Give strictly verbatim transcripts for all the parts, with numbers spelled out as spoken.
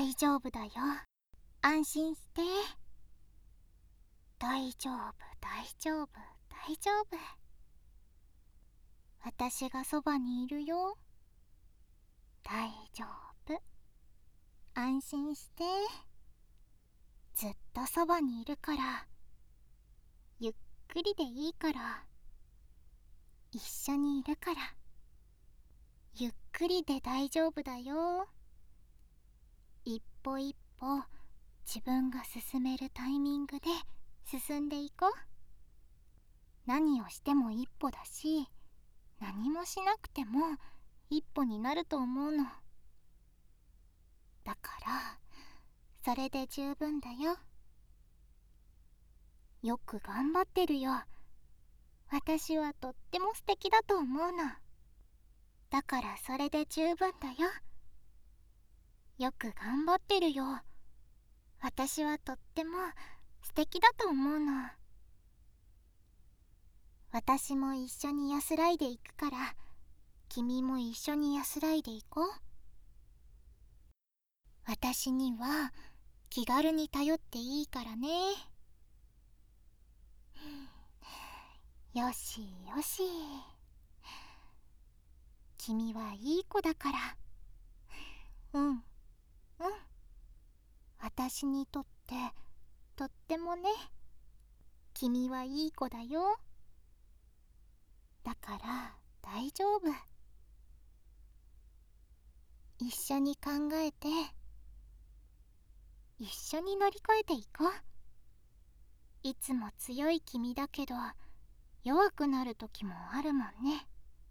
大丈夫だよ。安心して。大丈夫、大丈夫、大丈夫。私がそばにいるよ。大丈夫。安心して。ずっとそばにいるから。ゆっくりでいいから。一緒にいるから。ゆっくりで大丈夫だよ。一歩一歩自分が進めるタイミングで進んでいこう。何をしても一歩だし、何もしなくても一歩になると思うの。だからそれで十分だよ。よく頑張ってるよ。私はとっても素敵だと思うの。だからそれで十分だよ。よく頑張ってるよ。私はとっても素敵だと思うの。私も一緒に安らいでいくから、君も一緒に安らいでいこう。私には気軽に頼っていいからね。よしよし。君はいい子だから。うんうん。私にとってとってもね。君はいい子だよ。だから大丈夫。一緒に考えて、一緒に乗り越えていこう。いつも強い君だけど弱くなる時もあるもんね。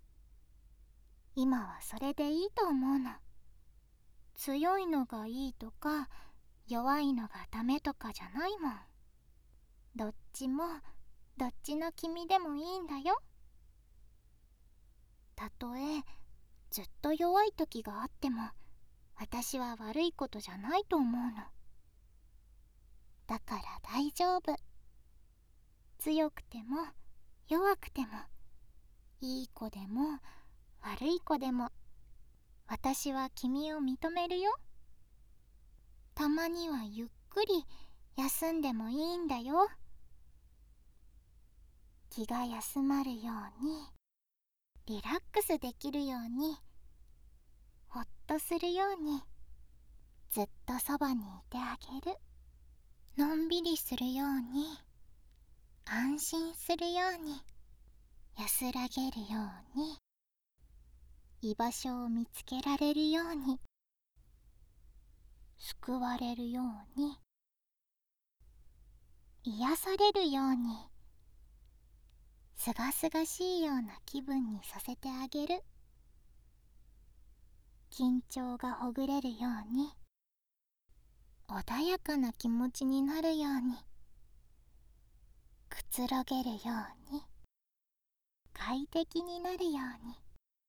今はそれでいいと思うの。強いのがいいとか弱いのがダメとかじゃないもん。どっちもどっちの君でもいいんだよ。たとえずっと弱い時があっても私は悪いことじゃないと思うの。だから大丈夫。強くても弱くてもいい子でも悪い子でも私は君を認めるよ。たまにはゆっくり休んでもいいんだよ。気が休まるように、リラックスできるように、ほっとするように、ずっとそばにいてあげる。のんびりするように、安心するように、安らげるように、居場所を見つけられるように、救われるように、癒されるように、すがすがしいような気分にさせてあげる。緊張がほぐれるように、穏やかな気持ちになるように、くつろげるように、快適になるように。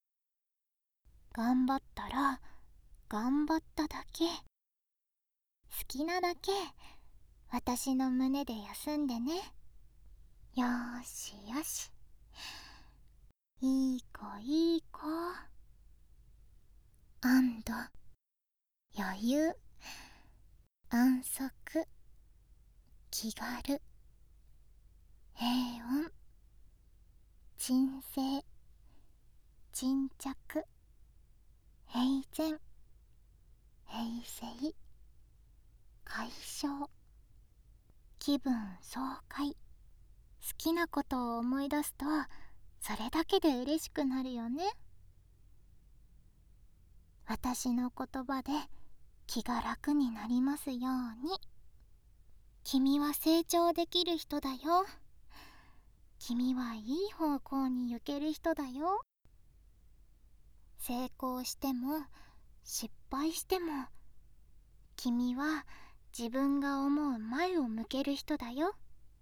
頑張ったら頑張っただけ、好きなだけ私の胸で休んでね。よーしよし。いい子いい子。安堵、余裕、安息、気軽、平穏、鎮静、沈着、平然、平静、解消、気分爽快。好きなことを思い出すとそれだけで嬉しくなるよね。私の言葉で気が楽になりますように。君は成長できる人だよ。君はいい方向に行ける人だよ。成功しても失敗しても君は自分が思う前を向ける人だよ。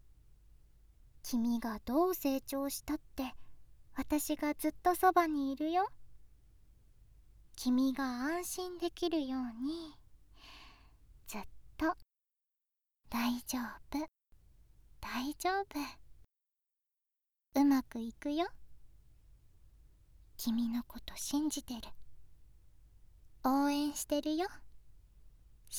君がどう成長したって私がずっとそばにいるよ。君が安心できるようにずっと。大丈夫大丈夫。うまくいくよ。君のこと信じてる。応援してるよ。